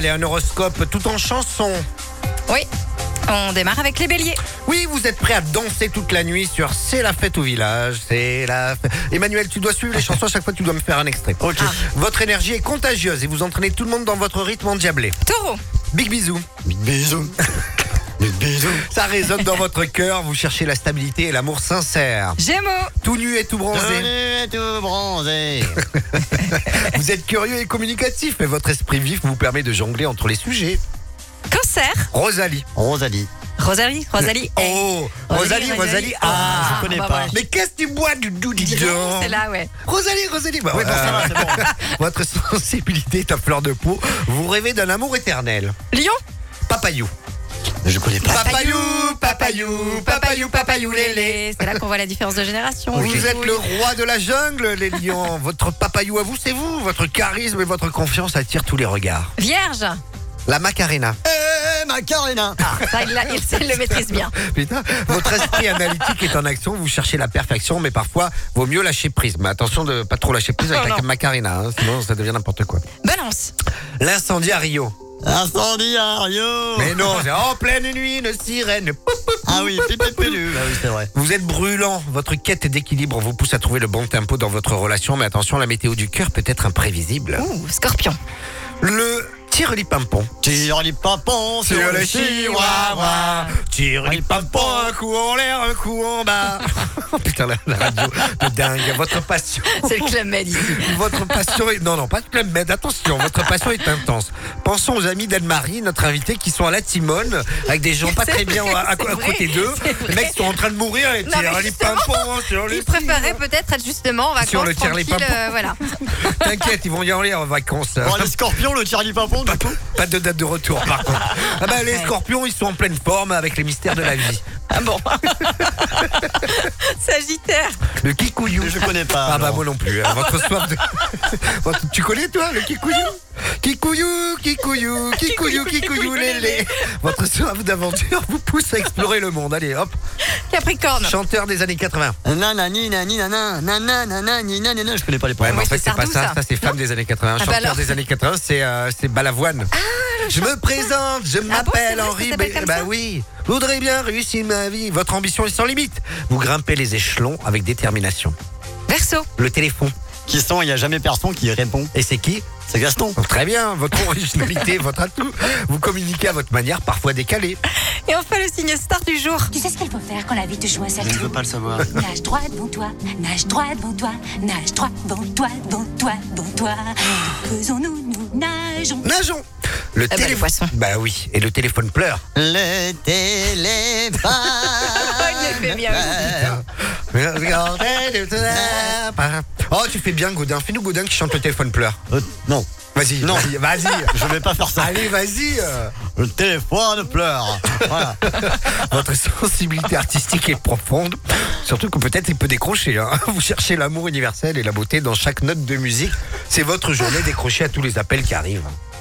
Allez, un horoscope tout en chanson. Oui, on démarre avec les béliers. Oui, vous êtes prêts à danser toute la nuit sur C'est la fête au village, c'est la fête. Emmanuel, tu dois suivre les chansons, à chaque fois tu dois me faire un extrait. Ok. Votre énergie est contagieuse et vous entraînez tout le monde dans votre rythme endiablé. Taureau, Big bisous. Bisous. Bisous. Ça résonne dans votre cœur, vous cherchez la stabilité et l'amour sincère. Gémeaux, Tout nu et tout bronzé. Tenue et tout bronzé. Vous êtes curieux et communicatif, mais votre esprit vif vous permet de jongler entre les sujets. Cancer, Rosalie. Rosalie. Rosalie. Oh, Rosalie. Ah, je connais bah pas. voilà. Mais qu'est-ce que tu bois du doux, dis donc. C'est là, ouais. Rosalie. Bah, Oui, bon, ça va, c'est bon. Votre sensibilité est à fleur de peau. Vous rêvez d'un amour éternel. Lion, Papayou. Je connais pas. Papayou, lélé. c'est là qu'on voit la différence de génération. Vous êtes le roi de la jungle, les lions. Votre papayou à vous, c'est vous. Votre charisme et votre confiance attirent tous les regards. Vierge, La Macarena. Macarena. ça il le maîtrise bien. Putain, votre esprit analytique est en action. Vous cherchez la perfection, mais parfois, vaut mieux lâcher prise. Mais attention de pas trop lâcher prise avec Oh la non. Macarena, hein, sinon ça devient n'importe quoi. Balance, L'incendie à Rio. Incendie à Rio. Mais non, c'est en pleine nuit, une sirène. Ah oui, pipépélu. Ah oui, c'est vrai. Vous êtes brûlant. Votre quête d'équilibre vous pousse à trouver le bon tempo dans votre relation. Mais attention, la météo du cœur peut être imprévisible. Scorpion, Le tire-li-pimpon. Tire les papons sur le chihuahua. Tire-li-pimpon, un coup en l'air, un coup en bas. Oh, putain, la radio de dingue. Votre passion. c'est le Club Med ici. Votre passion est... Non, pas de Club Med, attention, votre passion est intense. Pensons aux amis d'Anne-Marie, notre invitée, qui sont à la Timone, avec des gens pas C'est très bien vrai, à c'est côté vrai, d'eux. c'est vrai. Les mecs sont en train de mourir, et Non, mais tire les pimpons sur le Ils préféraient peut-être être justement en vacances Sur le tranquilles, tire-les-pimpons. voilà. T'inquiète, ils vont y aller en vacances. Bon, les scorpions, le tire les papons, du coup. Pas de date de retour, par contre. Ah bah, les scorpions, ils sont en pleine forme avec les mystères de la vie. Ah bon. Sagittaire, Le kikouyou. Je connais pas. Ah bah alors. moi non plus. Votre soif de... Tu connais toi le kikouyou? Kikouyou, lélé. Votre soif d'aventure vous pousse à explorer le monde. Allez, hop. Capricorne, Chanteur des années 80. Nanani, nani, nana, nanana, ni, nanana. Je connais pas les Ouais, paroles. mais en Oui, fait, c'est c'est pas Sardou, ça. ça. Ça, c'est femme des années 80. Ah bah Chanteur alors. des années 80, c'est Balavoine. Je me présente, je bon, c'est m'appelle vrai, ça Henri. s'appelle comme Bah ça oui. Je voudrais bien réussir ma vie. Votre ambition est sans limite. Vous grimpez les échelons avec détermination. Verseau, Le téléphone. Qui sont, il n'y a jamais personne qui répond. Et c'est qui? C'est Gaston. Oh, très bien, votre originalité, votre atout. Vous communiquez à votre manière, parfois décalée. et enfin le signe star du jour. Tu sais ce qu'il faut faire quand la vie te joue un sale Je ne tour? veux pas le savoir. Nage droit devant toi, nage droit devant toi, nage droit devant toi, devant toi, devant toi. Faisons-nous, nous nageons. Nageons. Le bah, les poissons. Bah oui, et le téléphone pleure. Le téléphone. Il le fait bien. Oh, tu fais bien, Gaudin. Fais-nous Gaudin qui chante Le téléphone pleure. Non. Vas-y, Non. vas-y. Je vais pas faire ça. Allez, vas-y. Le téléphone pleure. Voilà. Votre sensibilité artistique est profonde. Surtout que peut-être il peut décrocher. Hein. Vous cherchez l'amour universel et la beauté dans chaque note de musique. C'est votre journée décrochée à tous les appels qui arrivent.